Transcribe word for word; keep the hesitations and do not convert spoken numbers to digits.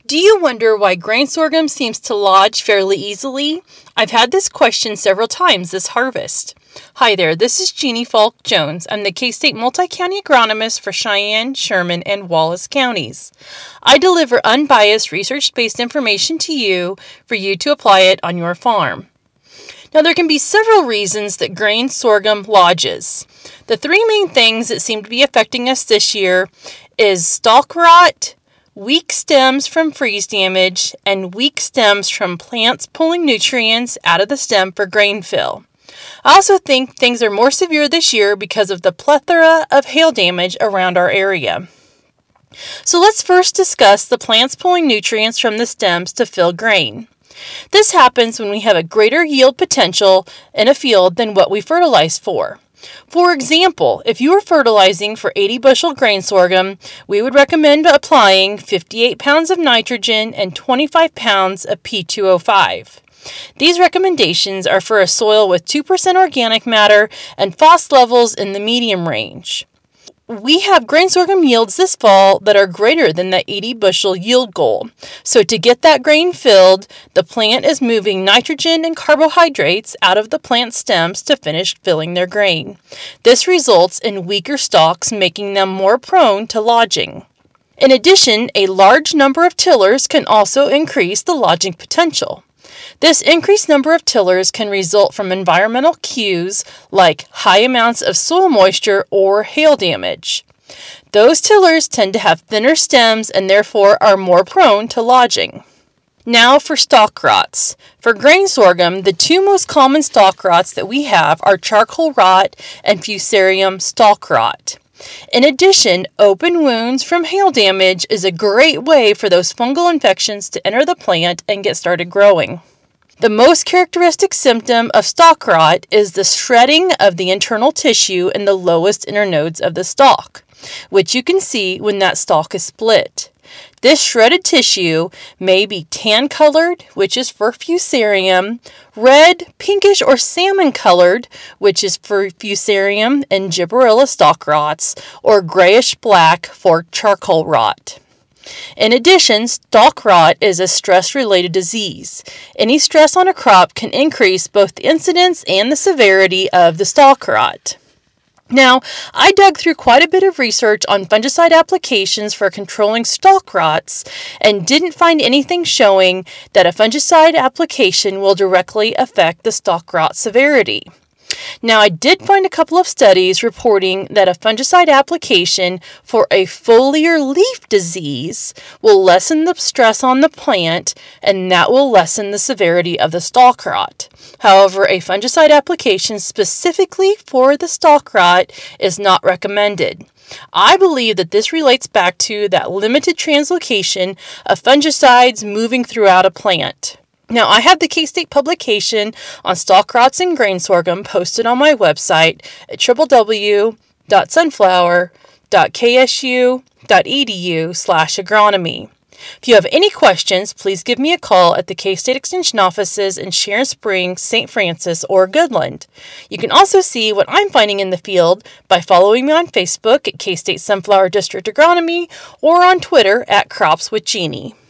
Do you wonder why grain sorghum seems to lodge fairly easily? I've had this question several times this harvest. Hi there, this is Jeannie Falk Jones. I'm the K-State Multi-County Agronomist for Cheyenne, Sherman, and Wallace counties. I deliver unbiased, research-based information to you for you to apply it on your farm. Now, there can be several reasons that grain sorghum lodges. The three main things that seem to be affecting us this year is stalk rot, weak stems from freeze damage, and weak stems from plants pulling nutrients out of the stem for grain fill. I also think things are more severe this year because of the plethora of hail damage around our area. So let's first discuss the plants pulling nutrients from the stems to fill grain. This happens when we have a greater yield potential in a field than what we fertilize for. For example, if you are fertilizing for eighty bushel grain sorghum, we would recommend applying fifty-eight pounds of nitrogen and twenty-five pounds of P two O five. These recommendations are for a soil with two percent organic matter and phos levels in the medium range. We have grain sorghum yields this fall that are greater than the eighty bushel yield goal. So to get that grain filled, the plant is moving nitrogen and carbohydrates out of the plant stems to finish filling their grain. This results in weaker stalks, making them more prone to lodging. In addition, a large number of tillers can also increase the lodging potential. This increased number of tillers can result from environmental cues like high amounts of soil moisture or hail damage. Those tillers tend to have thinner stems and therefore are more prone to lodging. Now for stalk rots. For grain sorghum, the two most common stalk rots that we have are charcoal rot and fusarium stalk rot. In addition, open wounds from hail damage is a great way for those fungal infections to enter the plant and get started growing. The most characteristic symptom of stalk rot is the shredding of the internal tissue in the lowest internodes of the stalk, which you can see when that stalk is split. This shredded tissue may be tan-colored, which is for fusarium, red, pinkish, or salmon-colored, which is for fusarium and gibberella stalk rots, or grayish-black for charcoal rot. In addition, stalk rot is a stress-related disease. Any stress on a crop can increase both the incidence and the severity of the stalk rot. Now, I dug through quite a bit of research on fungicide applications for controlling stalk rots and didn't find anything showing that a fungicide application will directly affect the stalk rot severity. Now, I did find a couple of studies reporting that a fungicide application for a foliar leaf disease will lessen the stress on the plant, and that will lessen the severity of the stalk rot. However, a fungicide application specifically for the stalk rot is not recommended. I believe that this relates back to that limited translocation of fungicides moving throughout a plant. Now, I have the K-State publication on stalk rots and grain sorghum posted on my website at w w w dot sunflower dot k s u dot e d u slash agronomy. If you have any questions, please give me a call at the K-State Extension offices in Sharon Springs, Saint Francis, or Goodland. You can also see what I'm finding in the field by following me on Facebook at K-State Sunflower District Agronomy or on Twitter at Crops with Jeannie.